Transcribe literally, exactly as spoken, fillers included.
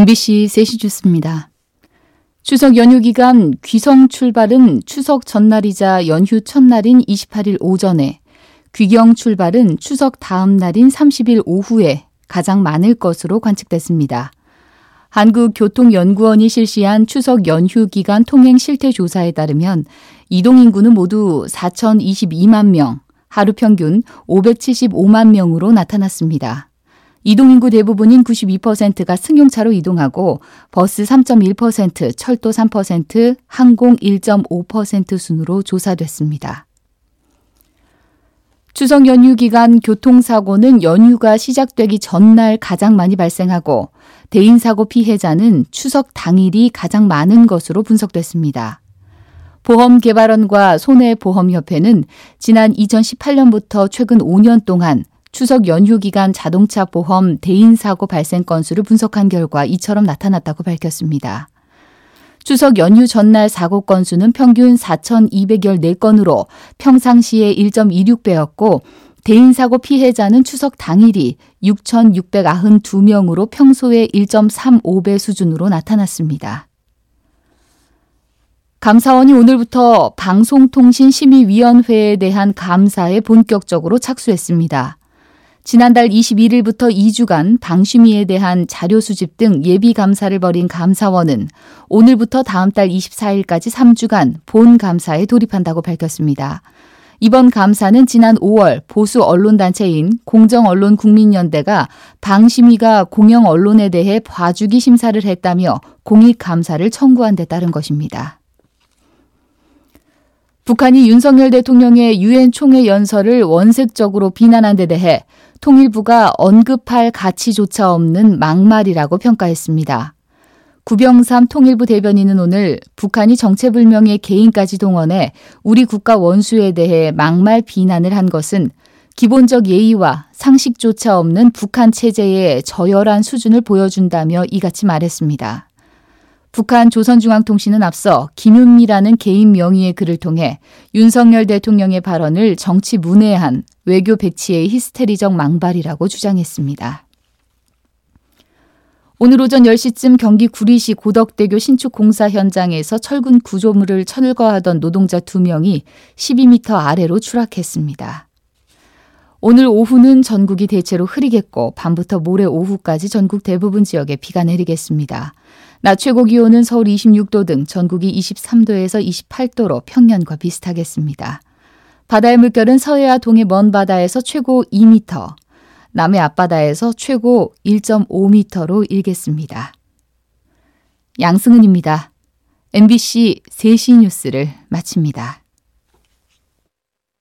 엠비씨 셋시 뉴스입니다. 추석 연휴 기간 귀성 출발은 추석 전날이자 연휴 첫날인 이십팔일 오전에, 귀경 출발은 추석 다음 날인 삼십일 오후에 가장 많을 것으로 관측됐습니다. 한국교통연구원이 실시한 추석 연휴 기간 통행 실태 조사에 따르면 이동인구는 모두 사천이십이만 명, 하루 평균 오백칠십오만 명으로 나타났습니다. 이동인구 대부분인 구십이 퍼센트가 승용차로 이동하고 버스 삼 점 일 퍼센트, 철도 삼 퍼센트, 항공 일 점 오 퍼센트 순으로 조사됐습니다. 추석 연휴 기간 교통사고는 연휴가 시작되기 전날 가장 많이 발생하고 대인사고 피해자는 추석 당일이 가장 많은 것으로 분석됐습니다. 보험개발원과 손해보험협회는 지난 이천십팔 년부터 최근 오 년 동안 추석 연휴 기간 자동차 보험 대인사고 발생 건수를 분석한 결과 이처럼 나타났다고 밝혔습니다. 추석 연휴 전날 사고 건수는 평균 사천이백십사 건으로 평상시의 일 점 이육 배였고 대인사고 피해자는 추석 당일이 육천육백구십이 명으로 평소의 일 점 삼오 배 수준으로 나타났습니다. 감사원이 오늘부터 방송통신심의위원회에 대한 감사에 본격적으로 착수했습니다. 지난달 이십일일부터 이 주간 방심위에 대한 자료 수집 등 예비 감사를 벌인 감사원은 오늘부터 다음 달 이십사일까지 삼 주간 본 감사에 돌입한다고 밝혔습니다. 이번 감사는 지난 오월 보수 언론단체인 공정언론국민연대가 방심위가 공영 언론에 대해 봐주기 심사를 했다며 공익감사를 청구한 데 따른 것입니다. 북한이 윤석열 대통령의 유엔 총회 연설을 원색적으로 비난한 데 대해 통일부가 언급할 가치조차 없는 막말이라고 평가했습니다. 구병삼 통일부 대변인은 오늘 북한이 정체불명의 개인까지 동원해 우리 국가 원수에 대해 막말 비난을 한 것은 기본적 예의와 상식조차 없는 북한 체제의 저열한 수준을 보여준다며 이같이 말했습니다. 북한 조선중앙통신은 앞서 김윤미라는 개인 명의의 글을 통해 윤석열 대통령의 발언을 정치 문외한 외교 배치의 히스테리적 망발이라고 주장했습니다. 오늘 오전 열 시쯤 경기 구리시 고덕대교 신축 공사 현장에서 철근 구조물을 철거하던 노동자 두 명이 십이 미터 아래로 추락했습니다. 오늘 오후는 전국이 대체로 흐리겠고 밤부터 모레 오후까지 전국 대부분 지역에 비가 내리겠습니다. 낮 최고 기온은 서울 이십육 도 등 전국이 이십삼 도에서 이십팔 도로 평년과 비슷하겠습니다. 바다의 물결은 서해와 동해 먼 바다에서 최고 이 미터, 남해 앞바다에서 최고 일 점 오 미터로 일겠습니다. 양승은입니다. 엠비씨 셋시 뉴스를 마칩니다.